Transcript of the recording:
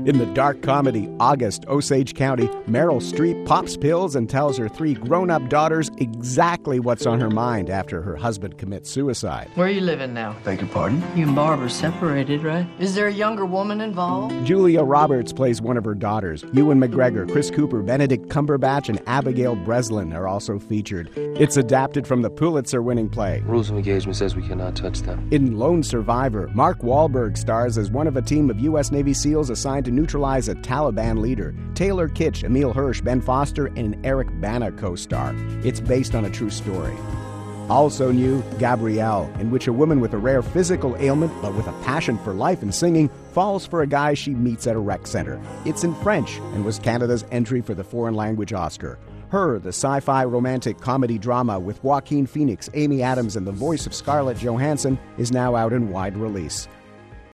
In the dark comedy August, Osage County, Meryl Streep pops pills and tells her 3 grown-up daughters exactly what's on her mind after her husband commits suicide. Where are you living now? Beg your pardon? You and Barb are separated, right? Is there a younger woman involved? Julia Roberts plays one of her daughters. Ewan McGregor, Chris Cooper, Benedict Cumberbatch, and Abigail Breslin are also featured. It's adapted from the Pulitzer-winning play. Rules of engagement says we cannot touch them. In Lone Survivor, Mark Wahlberg stars as one of a team of U.S. Navy SEALs assigned to neutralize a Taliban leader. Taylor Kitsch, Emil Hirsch, Ben Foster, and Eric Bana co-star. It's based on a true story. Also new, Gabrielle, in which a woman with a rare physical ailment but with a passion for life and singing falls for a guy she meets at a rec center. It's in French and was Canada's entry for the foreign language Oscar. Her, the sci-fi romantic comedy drama with Joaquin Phoenix, Amy Adams, and the voice of Scarlett Johansson, is now out in wide release.